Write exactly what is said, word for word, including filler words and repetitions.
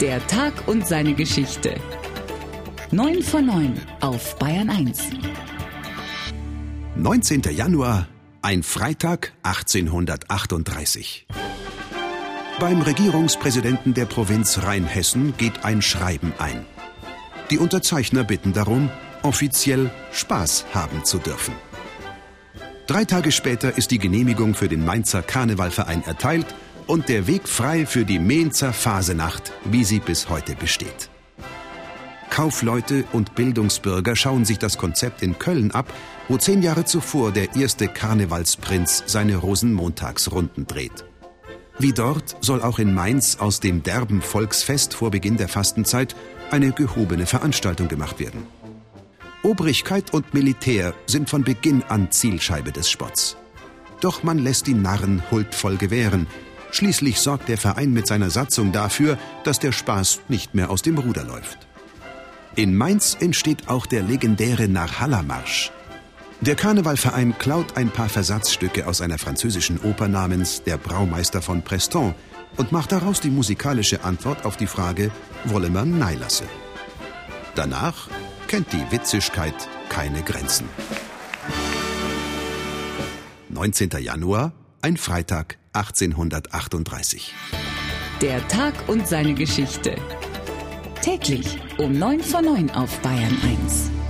Der Tag und seine Geschichte. neun vor neun auf Bayern eins. neunzehnter Januar, ein Freitag achtzehnhundertachtunddreißig. Beim Regierungspräsidenten der Provinz Rheinhessen geht ein Schreiben ein. Die Unterzeichner bitten darum, offiziell Spaß haben zu dürfen. Drei Tage später ist die Genehmigung für den Mainzer Karnevalverein erteilt und der Weg frei für die Mainzer Fasenacht, wie sie bis heute besteht. Kaufleute und Bildungsbürger schauen sich das Konzept in Köln ab, wo zehn Jahre zuvor der erste Karnevalsprinz seine Rosenmontagsrunden dreht. Wie dort soll auch in Mainz aus dem derben Volksfest vor Beginn der Fastenzeit eine gehobene Veranstaltung gemacht werden. Obrigkeit und Militär sind von Beginn an Zielscheibe des Spotts. Doch man lässt die Narren huldvoll gewähren. Schließlich sorgt der Verein mit seiner Satzung dafür, dass der Spaß nicht mehr aus dem Ruder läuft. In Mainz entsteht auch der legendäre Narrhalla-Marsch. Der Karnevalverein klaut ein paar Versatzstücke aus einer französischen Oper namens Der Braumeister von Preston und macht daraus die musikalische Antwort auf die Frage, wolle man neilasse. Danach kennt die Witzigkeit keine Grenzen. neunzehnter Januar, ein Freitag achtzehnhundertachtunddreißig. Der Tag und seine Geschichte. Täglich um neun vor neun auf Bayern eins.